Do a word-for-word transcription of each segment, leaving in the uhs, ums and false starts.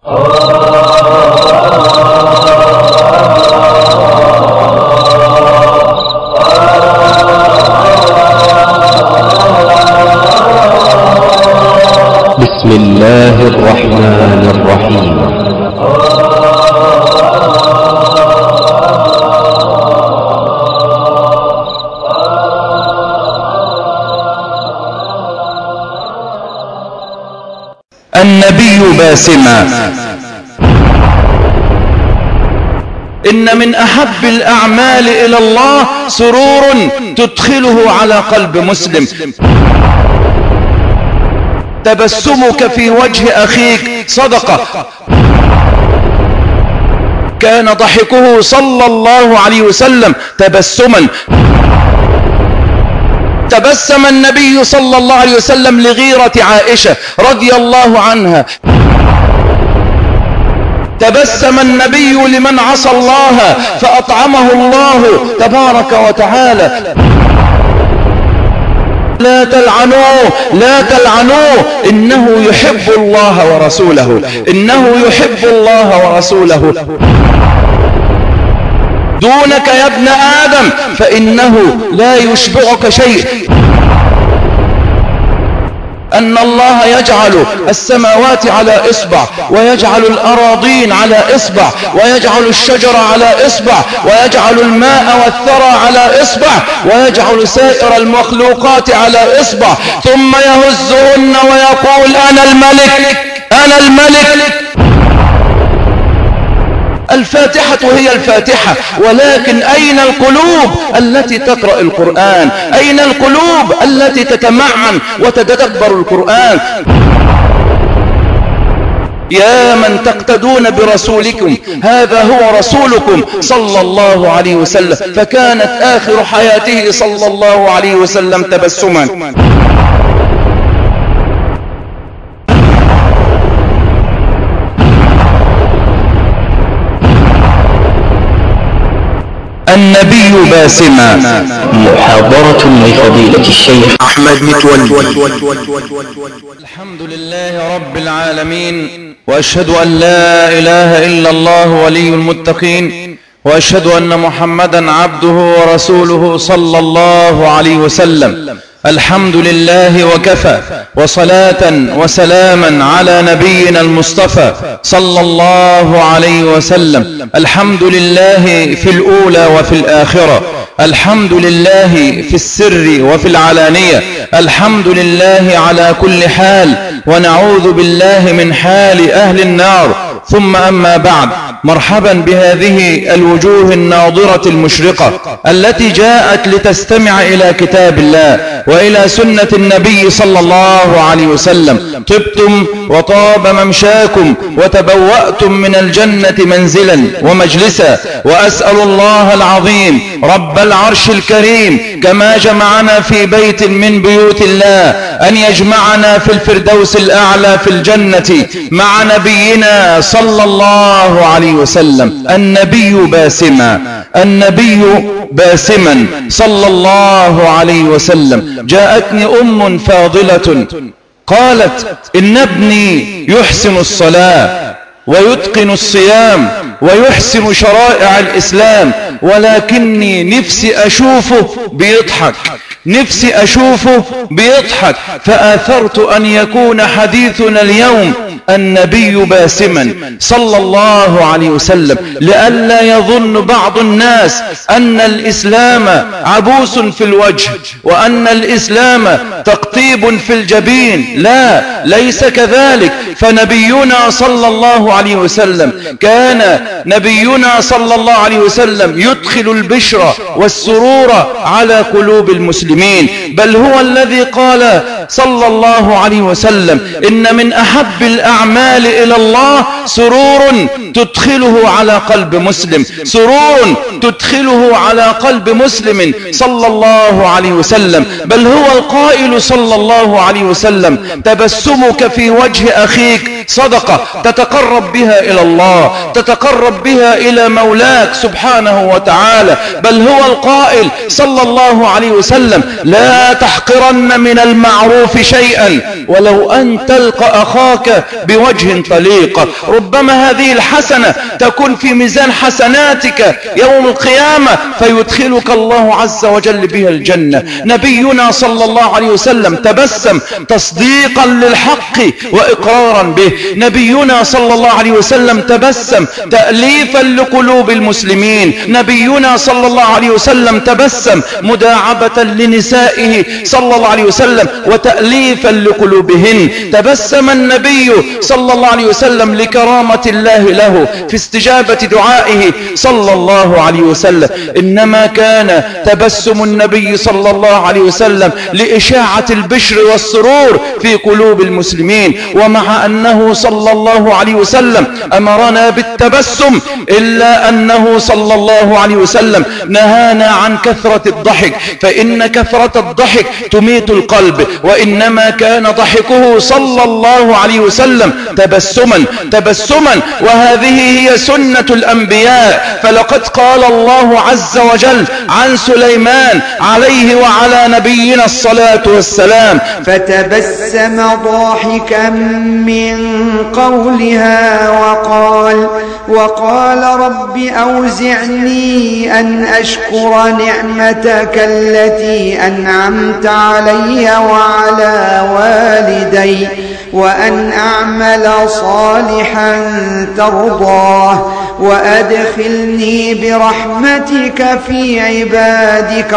بسم الله الرحمن الرحيم. النبي باسما. إن من أحب الأعمال إلى الله سرور تدخله على قلب مسلم. تبسمك في وجه أخيك صدقة. كان ضحكه صلى الله عليه وسلم تبسما. تبسم النبي صلى الله عليه وسلم لغيرة عائشة رضي الله عنها. تبسم النبي لمن عصى الله فأطعمه الله تبارك وتعالى. لا تلعنوه لا تلعنوه إنه يحب الله ورسوله إنه يحب الله ورسوله. دونك يا ابن آدم فإنه لا يشبعك شيء. أن الله يجعل السماوات على إصبع، ويجعل الأراضين على إصبع، ويجعل الشجر على إصبع، ويجعل الماء والثرى على إصبع، ويجعل سائر المخلوقات على إصبع، ثم يهزهن ويقول أنا الملك أنا الملك. الفاتحة هي الفاتحة، ولكن أين القلوب التي تقرأ القرآن؟ أين القلوب التي تتمعن وتتدبر القرآن؟ يا من تقتدون برسولكم، هذا هو رسولكم صلى الله عليه وسلم، فكانت آخر حياته صلى الله عليه وسلم تبسما. النبي باسما. محاضرة لفضيلة الشيخ أحمد متولي. الحمد لله رب العالمين، وأشهد أن لا إله إلا الله ولي المتقين، وأشهد أن محمدا عبده ورسوله صلى الله عليه وسلم. الحمد لله وكفى، وصلاة وسلاما على نبينا المصطفى صلى الله عليه وسلم. الحمد لله في الأولى وفي الآخرة، الحمد لله في السر وفي العلانية، الحمد لله على كل حال، ونعوذ بالله من حال أهل النار. ثم أما بعد، مرحبا بهذه الوجوه الناظرة المشرقة التي جاءت لتستمع إلى كتاب الله وإلى سنة النبي صلى الله عليه وسلم. طبتم وطاب ممشاكم وتبوأتم من الجنة منزلا ومجلسا، وأسأل الله العظيم رب العرش الكريم كما جمعنا في بيت من بيوت الله أن يجمعنا في الفردوس الأعلى في الجنة مع نبينا صلى الله عليه وسلم. النبي باسما النبي باسما صلى الله عليه وسلم. جاءتني أم فاضلة قالت إن ابني يحسن الصلاة ويتقن الصيام ويحسن شرائع الإسلام، ولكني نفسي أشوفه بيضحك نفسي أشوفه بيضحك فآثرت أن يكون حديثنا اليوم النبي باسما صلى الله عليه وسلم، لئلا يظن بعض الناس أن الإسلام عبوس في الوجه وأن الإسلام تقطيب في الجبين. لا، ليس كذلك. فنبينا صلى الله عليه وسلم كان نبينا صلى الله عليه وسلم يدخل البشرى والسرور على قلوب المسلمين، بل هو الذي قال صلى الله عليه وسلم إن من أحب الأعمال إلى الله سرور تدخله على قلب مسلم سرور تدخله على قلب مسلم صلى الله عليه وسلم. بل هو القائل صلى الله عليه وسلم تبسمك في وجه أخيك صدقة تتقرب بها إلى الله، تتقرب بها إلى مولاك سبحانه وتعالى. بل هو القائل صلى الله عليه وسلم لا تحقرن من المعروف شيئا ولو أن تلقى أخاك بوجه طليق. ربما هذه الحسنة تكون في ميزان حسناتك يوم القيامة فيدخلك الله عز وجل بها الجنة. نبينا صلى الله عليه وسلم تبسم تصديقا للحق وإقرارا به. نبينا صلى الله عليه وسلم تبسم تأليفا لقلوب المسلمين. نبينا صلى الله عليه وسلم تبسم مداعبة لنسائه صلى الله عليه وسلم وتأليفا لقلوبهن. تبسم النبي صلى الله عليه وسلم لكرامة الله له في استجابة دعائه صلى الله عليه وسلم. إنما كان تبسم النبي صلى الله عليه وسلم لإشاعة البشر والسرور في قلوب المسلمين. ومع أنه صلى الله عليه وسلم أمرنا بالتبسم إلا أنه صلى الله عليه وسلم نهانا عن كثرة الضحك، فإن كثرة الضحك تميت القلب. وإنما كان ضحكه صلى الله عليه وسلم تبسما تبسما وهذه هي سنة الأنبياء. فلقد قال الله عز وجل عن سليمان عليه وعلى نبينا الصلاة والسلام: فتبسم ضاحكا من قولها وقال وقال رب أوزعني أن أشكر نعمتك التي أنعمت علي وعلى والدي وأن أعمل صالحا ترضاه وأدخلني برحمتك في عبادك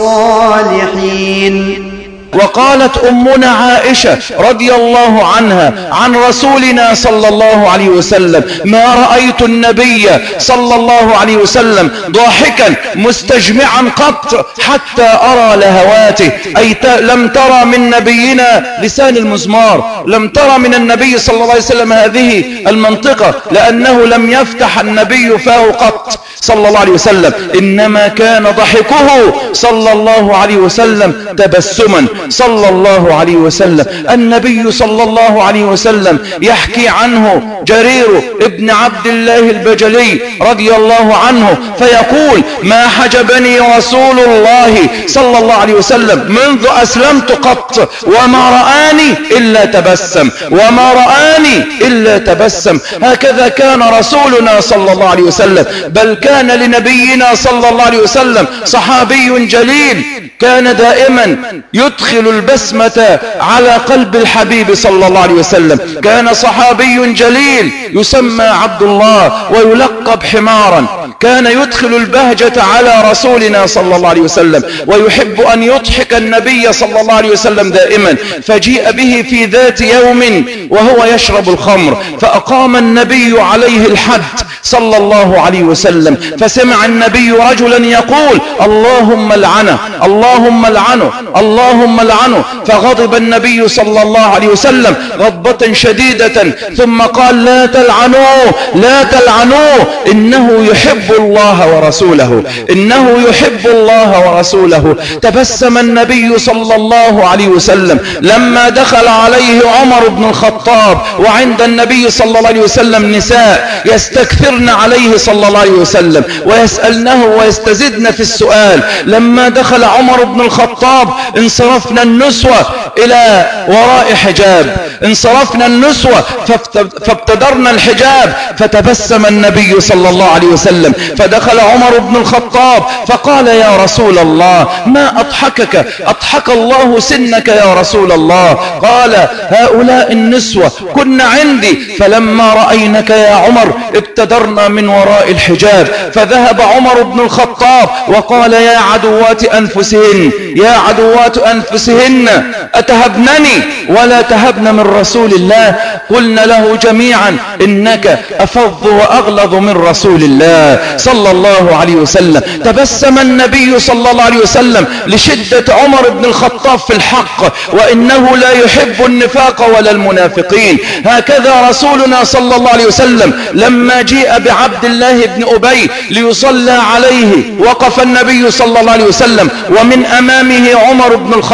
الصالحين. وقالت أمنا عائشة رضي الله عنها عن رسولنا صلى الله عليه وسلم: ما رأيت النبي صلى الله عليه وسلم ضاحكا مستجمعا قط حتى أرى لهواته. أي لم ترى من نبينا لسان المزمار، لم ترى من النبي صلى الله عليه وسلم هذه المنطقة، لأنه لم يفتح النبي فاه قط صلى الله عليه وسلم. إنما كان ضحكه صلى الله عليه وسلم تبسما صلى الله عليه وسلم. النبي صلى الله عليه وسلم يحكي عنه جرير ابن عبد الله البجلي رضي الله عنه فيقول: ما حجبني رسول الله صلى الله عليه وسلم منذ أسلمت قط وما رآني إلا تبسم وما رآني إلا تبسم. هكذا كان رسولنا صلى الله عليه وسلم. بل كان لنبينا صلى الله عليه وسلم صحابي جليل كان دائما يدخل البسمة على قلب الحبيب صلى الله عليه وسلم. كان صحابي جليل يسمى عبد الله ويلقب حمارا، كان يدخل البهجة على رسولنا صلى الله عليه وسلم ويحب أن يضحك النبي صلى الله عليه وسلم دائما. فجيء به في ذات يوم وهو يشرب الخمر فأقام النبي عليه الحد صلى الله عليه وسلم. فسمع النبي رجلا يقول: اللهم لعنه اللهم لعنه اللهم لعنه. فغضب النبي صلى الله عليه وسلم غضبة شديدة ثم قال: لا تلعنوه لا تلعنوه إنه يحب الله ورسوله إنه يحب الله ورسوله. تبسم النبي صلى الله عليه وسلم لما دخل عليه عمر بن الخطاب وعند النبي صلى الله عليه وسلم نساء يستكثرن عليه صلى الله عليه وسلم ويسألنه ويستزدن في السؤال. لما دخل عمر بن الخطاب انصرفنا النسوة إلى وراء حجاب، انصرفنا النسوة فابتدرنا الحجاب. فتبسم النبي صلى الله عليه وسلم فدخل عمر بن الخطاب فقال: يا رسول الله ما أضحكك؟ أضحك الله سنك يا رسول الله. قال: هؤلاء النسوة كن عندي فلما رأينك يا عمر ابتدرنا من وراء الحجاب. فذهب عمر بن الخطاب وقال: يا عدوات أنفسهن يا عدوات أنفسهن أتهبنني ولا تهبن من رسول الله؟ قلنا له جميعا: إنك أفض وأغلظ من رسول الله صلى الله عليه وسلم. تبسم النبي صلى الله عليه وسلم لشدة عمر بن الخطاب في الحق، وإنه لا يحب النفاق ولا المنافقين. هكذا رسولنا صلى الله عليه وسلم لما جيء بعبد الله بن أبي ليصلى عليه وقف النبي صلى الله عليه وسلم ومن أمامه عمر بن الخطاب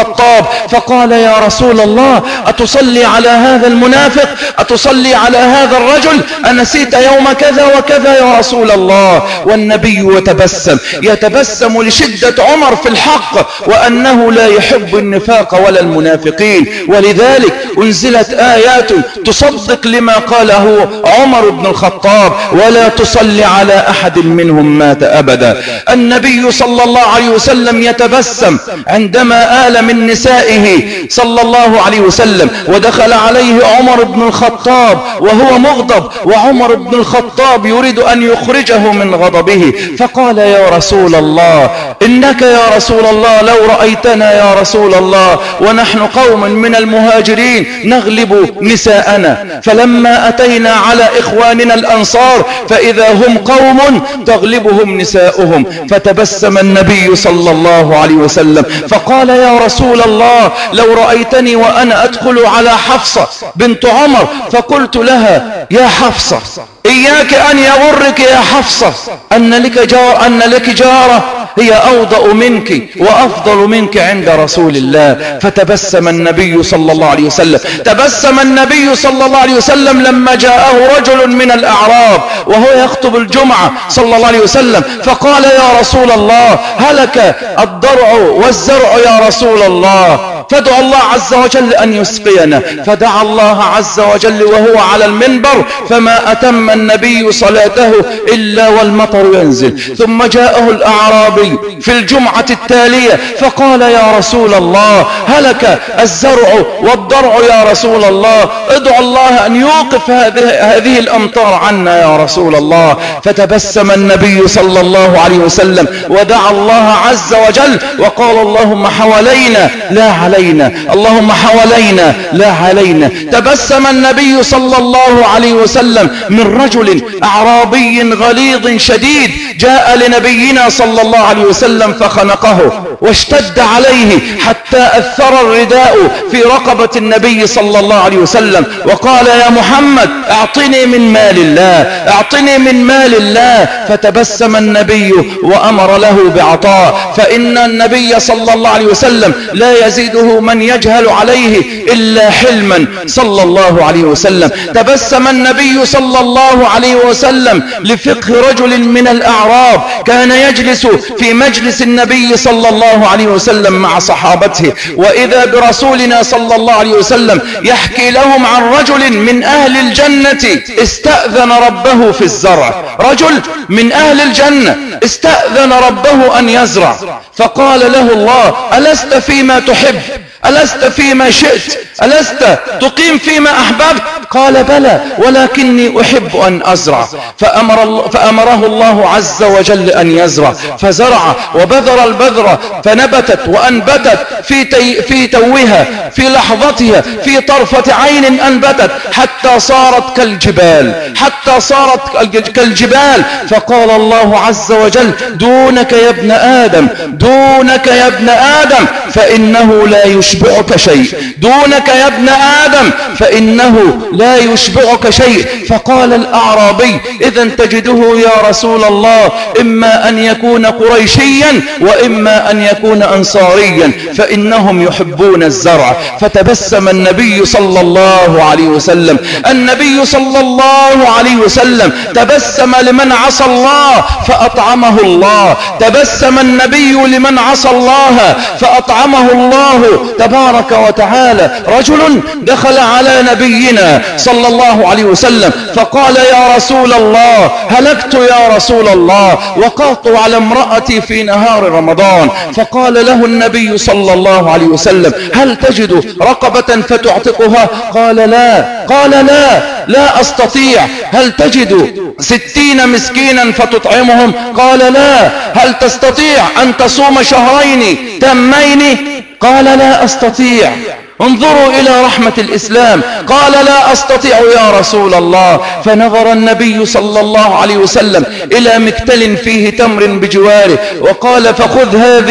الخطاب فقال يا رسول الله أتصلي على هذا المنافق؟ أتصلي على هذا الرجل؟ أنسيت يوم كذا وكذا يا رسول الله؟ والنبي يتبسم يتبسم لشدة عمر في الحق وأنه لا يحب النفاق ولا المنافقين. ولذلك أنزلت آيات تصدق لما قاله عمر بن الخطاب: ولا تصلي على أحد منهم مات أبدا. النبي صلى الله عليه وسلم يتبسم عندما آل من نسائه صلى الله عليه وسلم ودخل عليه عمر بن الخطاب وهو مغضب، وعمر بن الخطاب يريد أن يخرجه من غضبه، فقال يا رسول الله إنك يا رسول الله لو رأيتنا يا رسول الله ونحن قوم من المهاجرين نغلب نساءنا، فلما أتينا على إخواننا الأنصار فإذا هم قوم تغلبهم نساؤهم. فتبسم النبي صلى الله عليه وسلم فقال يا رسول الله لو رأيتني وأنا أدخل على حفصة بنت عمر فقلت لها يا حفصة إياك أن يغرك يا حفصة أن لك جار أن لك جارة هي أوضأ منك وأفضل منك عند رسول الله. فتبسم النبي صلى الله عليه وسلم تبسم النبي صلى الله عليه وسلم لما جاءه رجل من الأعراب وهو يخطب الجمعة صلى الله عليه وسلم فقال يا رسول الله هلك الضرع والزرع يا رسول الله، فادعوا الله عز وجل أن يسقينا. فدعا الله عز وجل وهو على المنبر فما أتم النبي صلاته إلا والمطر ينزل. ثم جاءه الأعرابي في الجمعة التالية فقال يا رسول الله هلك الزرع والضرع يا رسول الله، ادعوا الله أن يوقف هذه, هذه الأمطار عنا يا رسول الله. فتبسم النبي صلى الله عليه وسلم ودعا الله عز وجل وقال اللهم حوالينا لا علينا، اللهم حوالينا لا علينا. تبسم النبي صلى الله عليه وسلم من رجل أعرابي غليظ شديد جاء لنبينا صلى الله عليه وسلم فخنقه واشتد عليه حتى أثر الرداء في رقبة النبي صلى الله عليه وسلم وقال يا محمد اعطني من مال الله، اعطني من مال الله. فتبسم النبي وأمر له بعطاء، فإن النبي صلى الله عليه وسلم لا يزيده من يجهل عليه إلا حلما صلى الله عليه وسلم. تبسم النبي صلى الله عليه وسلم لفقه رجل من الأعراب كان يجلس في مجلس النبي صلى الله عليه وسلم مع صحابته، وإذا برسولنا صلى الله عليه وسلم يحكي لهم عن رجل من أهل الجنة استأذن ربه في الزرع. رجل من أهل الجنة استأذن ربه أن يزرع، فقال له الله ألست فيما تحب، ألست فيما شئت، ألست تقيم فيما أحببت؟ قال بلى ولكني أحب أن أزرع. فأمر الله فأمره الله عز وجل أن يزرع، فزرع وبذر البذرة فنبتت وأنبتت في, تي في توها في لحظتها في طرفة عين أنبتت حتى صارت كالجبال، حتى صارت كالجبال. فقال الله عز وجل دونك يا ابن آدم، دونك يا ابن آدم فإنه لا يشبعك شيء، دونك يا ابن آدم فإنه لا يشبعك شيء. فقال الأعرابي إذا تجده يا رسول الله إما أن يكون قريشيا وإما أن يكون أنصاريا فإنهم يحبون الزرع. فتبسم النبي صلى الله عليه وسلم، النبي صلى الله عليه وسلم تبسم لمن عصى الله فأطعمه الله، تبسم النبي لمن عصى الله فأطعمه الله تبارك وتعالى. رجل دخل على نبينا صلى الله عليه وسلم فقال يا رسول الله هلكت يا رسول الله وقعت على امرأتي في نهار رمضان. فقال له النبي صلى الله عليه وسلم هل تجد رقبة فتعتقها؟ قال لا، قال لا لا أستطيع. هل تجد ستين مسكينا فتطعمهم؟ قال لا. هل تستطيع أن تصوم شهرين تمين؟ قال لا أستطيع. انظروا إلى رحمة الإسلام، قال لا أستطيع يا رسول الله. فنظر النبي صلى الله عليه وسلم إلى مكتل فيه تمر بجواره وقال فخذ هذه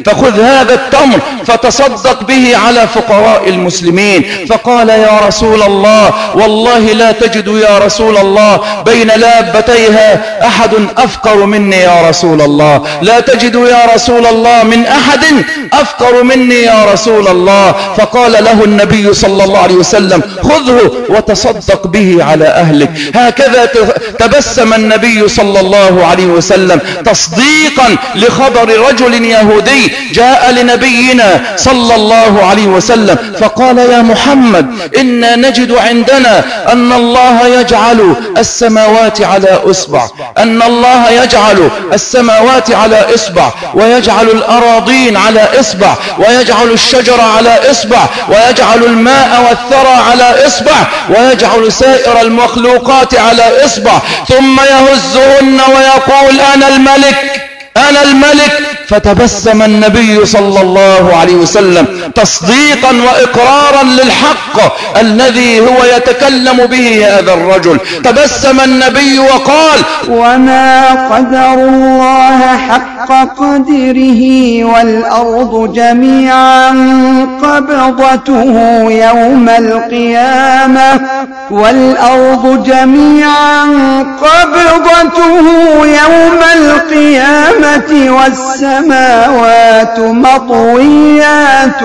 فخذ هذا التمر فتصدق به على فقراء المسلمين. فقال يا رسول الله والله لا تجد يا رسول الله بين لابتيها أحد أفقر مني يا رسول الله، لا تجد يا رسول الله من أحد أفقر مني يا رسول الله. فقال له النبي صلى الله عليه وسلم خذه وتصدق به على أهلك. هكذا تبسم النبي صلى الله عليه وسلم تصديقا لخبر رجل يهودي جاء لنبينا صلى الله عليه وسلم فقال يا محمد إنا نجد عندنا أن الله يجعل السماوات على أصبع، أن الله يجعل السماوات على إصبع، ويجعل الأراضين على إصبع، ويجعل الشجر على إصبع، ويجعل الماء والثرى على إصبع، ويجعل سائر المخلوقات على إصبع، ثم يهزهن ويقول أنا الملك أنا الملك. فتبسم النبي صلى الله عليه وسلم تصديقا وإقرارا للحق الذي هو يتكلم به هذا الرجل. تبسم النبي وقال وما قدر الله حق قدره والأرض جميعا قبضته يوم القيامة والأرض جميعا قبضته يوم القيامة والسماوات مطويات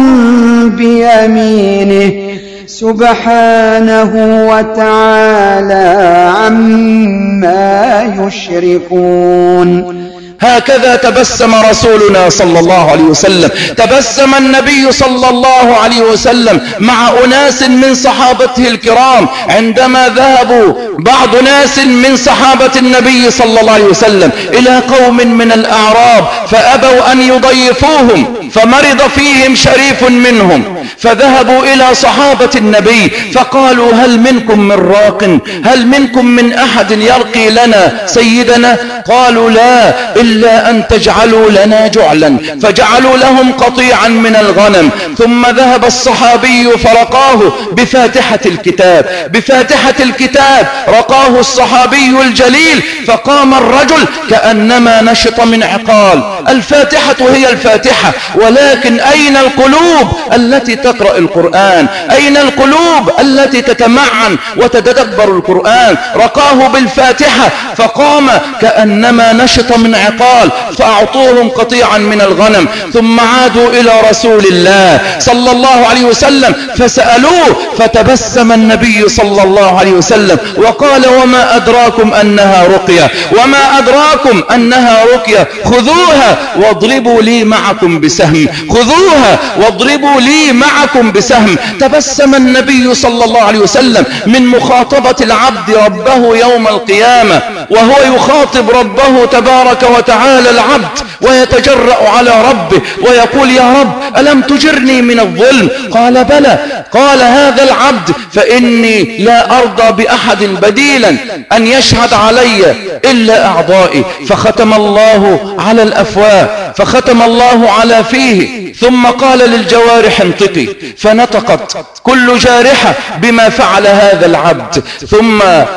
بيمينه سبحانه وتعالى عما يشركون. هكذا تبسم رسولنا صلى الله عليه وسلم. تبسم النبي صلى الله عليه وسلم مع أناس من صحابته الكرام عندما ذهبوا بعض ناس من صحابة النبي صلى الله عليه وسلم إلى قوم من الأعراب فأبوا أن يضيفوهم، فمرض فيهم شريف منهم، فذهبوا إلى صحابة النبي فقالوا هل منكم من راق؟ هل منكم من أحد يرقي لنا سيدنا؟ قالوا لا إلا أن تجعلوا لنا جعلا، فجعلوا لهم قطيعا من الغنم. ثم ذهب الصحابي فرقاه بفاتحة الكتاب، بفاتحة الكتاب رقاه الصحابي الجليل، فقام الرجل كأنما نشط من عقال. الفاتحة هي الفاتحة، ولكن أين القلوب التي تقرأ القرآن؟ أين القلوب التي تتمعن وتتدبر القرآن؟ رقاه بالفاتحة فقام كأنما نشط من عقال، فأعطوهم قطيعا من الغنم. ثم عادوا إلى رسول الله صلى الله عليه وسلم فسألوه، فتبسم النبي صلى الله عليه وسلم وقال وما أدراكم أنها رقية، وما أدراكم أنها رقية، خذوها واضربوا لي معكم بسهم، خذوها واضربوا لي معكم بسهم. تبسم النبي صلى الله عليه وسلم من مخاطبة العبد ربه يوم القيامة، وهو يخاطب ربه تبارك وتعالى العبد ويتجرأ على ربه ويقول يا رب ألم تجرني من الظلم؟ قال بلى. قال هذا العبد فإني لا أرضى بأحد بديلا أن يشهد علي إلا أعضائي. فختم الله على الأفواه، فختم الله على فيه، ثم قال للجوارح انطقي، فنطقت كل جارحة بما فعل هذا العبد. ثم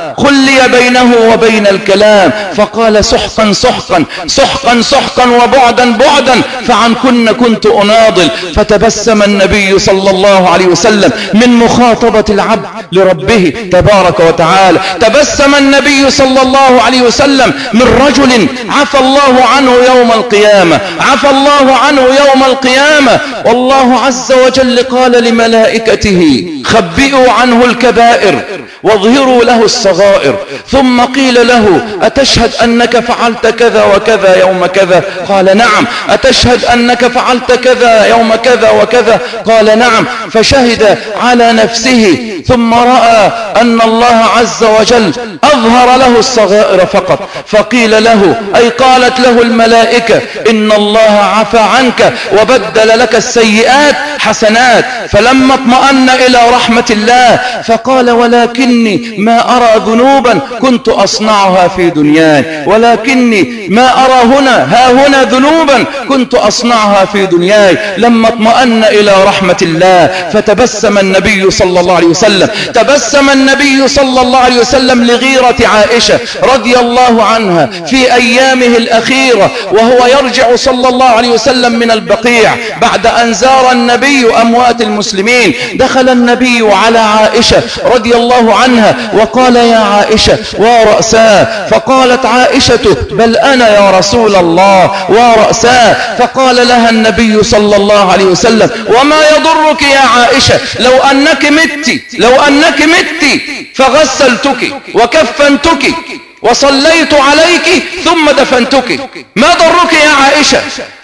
خلي بينه وبين الكلام فقال سحقا سحقا سحقا سحقا وبعدا بعدا، فعن كن كنت أناضل. فتبسم النبي صلى الله عليه وسلم من مخاطبة العبد لربه تبارك وتعالى. تبسم النبي صلى الله عليه وسلم من رجل عفى الله عنه يوم القيامة، عفى الله عنه يوم القيامة، والله عز وجل قال لملائكته خبئوا عنه الكبائر واظهروا له الصغائر. ثم قيل له أتشهد أنك فعلت كذا وكذا يوم كذا؟ قال نعم. أتشهد أنك فعلت كذا يوم كذا وكذا؟ قال نعم. فشهد على نفسه، ثم رأى أن الله عز وجل أظهر له الصغائر فقط. فقيل له أي قالت له الملائكة إن الله عفى عنك وبدل لك السيئات حسنات. فلما اطمأن إلى رحمة الله فقال ولكني ما أرى ذنوبا كنت أصنعها في دنياي، ولكني ما أرى هنا ها هنا ذنوبا كنت أصنعها في دنياي. لما اطمأن إلى رحمة الله فتبسم النبي صلى الله عليه وسلم، تبسم النبي صلى الله عليه وسلم لغيرة عائشة رضي الله عنها في أيامه الأخيرة وهو يرجع صلى الله عليه وسلم من البقيع بعد أن زار النبي أموات المسلمين. دخل النبي على عائشة رضي الله عنها وقال يا عائشة ورأساه، فقالت عائشة بل أنا يا رسول الله ورأساه. فقال لها النبي صلى الله عليه وسلم وما يضرك يا عائشة لو أنك مت لو أنك مت فغسلتك وكفنتك وصليت عليك ثم دفنتك، ما ضرك يا عائشة؟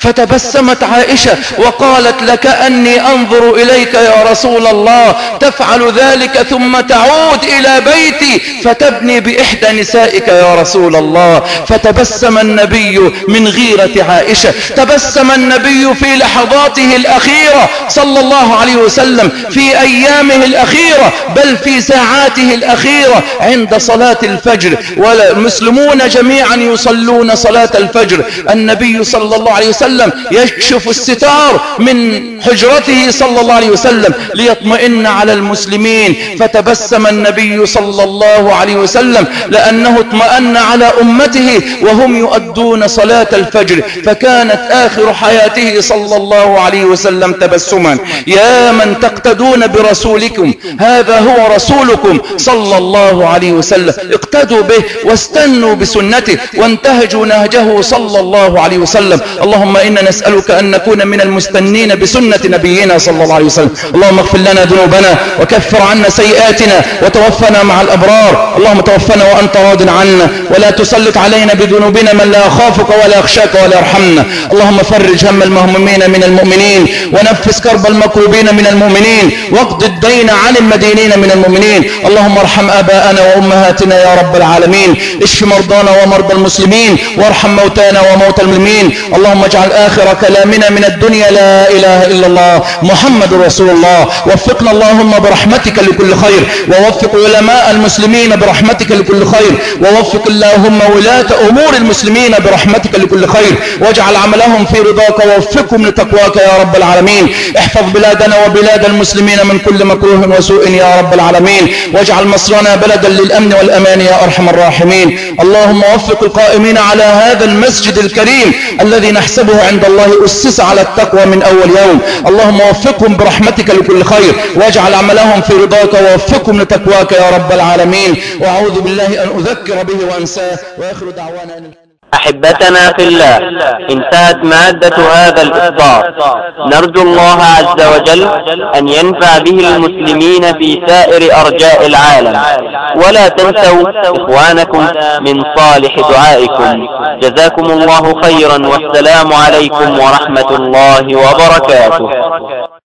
فتبسمت عائشة وقالت لكأني أنظر إليك يا رسول الله تفعل ذلك ثم تعود إلى بيتي فتبني بإحدى نسائك يا رسول الله. فتبسم النبي من غيرة عائشة، تبسم النبي في لحظاته الأخيرة صلى الله عليه وسلم في أيامه الأخيرة بل في ساعاته الأخيرة عند صلاة الفجر، والمسلمون جميعا يصلون صلاة الفجر. النبي صلى الله عليه وسلم يكشف الستار من حجرته صلى الله عليه وسلم ليطمئن على المسلمين. فتبسم النبي صلى الله عليه وسلم لأنه اطمأن على أمته وهم يؤدون صلاة الفجر، فكانت آخر حياته صلى الله عليه وسلم تبسما. يا من تقتدون برسولكم هذا هو رسولكم صلى الله عليه وسلم، اقتدوا به واستنوا بسنته وانتهجوا نهجه صلى الله عليه وسلم. اللهم إنا نسألك أن نكون من المستنين بسنة نبينا صلى الله عليه وسلم. اللهم اغفر لنا ذنوبنا وكفر عنا سيئاتنا وتوفنا مع الأبرار. اللهم توفنا وأنت راض عنا ولا تسلط علينا بذنوبنا من لا يخافك ولا يخشاك ولا يرحمنا. اللهم فرج هم المهمومين من المؤمنين ونفس كرب المكروبين من المؤمنين واقض الدين عن المدينين من المؤمنين. اللهم ارحم آباءنا وأمهاتنا يا رب العالمين، اشف مرضانا ومرضى المسلمين وارحم موتانا وموتى المسلمين. اللهم اجعل آخر كلامنا من الدنيا لا إله إلا الله محمد رسول الله. وفقنا اللهم برحمتك لكل خير، ووفق علماء المسلمين برحمتك لكل خير، ووفق اللهم ولاة أمور المسلمين برحمتك لكل خير، واجعل عملهم في رضاك ووفقهم لتقواك يا رب العالمين. احفظ بلادنا وبلاد المسلمين من كل مكروه وسوء يا رب العالمين، واجعل مصرنا بلدا للأمن والأمان يا أرحم الراحمين. اللهم وفق القائمين على هذا المسجد الكريم الذي نحسبه عند الله أسس على التقوى من أول يوم. اللهم وفقهم برحمتك لكل خير، واجعل عملهم في رضاك ووفقهم لتقواك يا رب العالمين. وأعوذ بالله أن أذكر به وأنساه. وآخر دعوانا أن أحبتنا في الله، انتهت مادة هذا الإصدار. نرجو الله عز وجل أن ينفع به المسلمين في سائر أرجاء العالم، ولا تنسوا إخوانكم من صالح دعائكم. جزاكم الله خيرا، والسلام عليكم ورحمة الله وبركاته.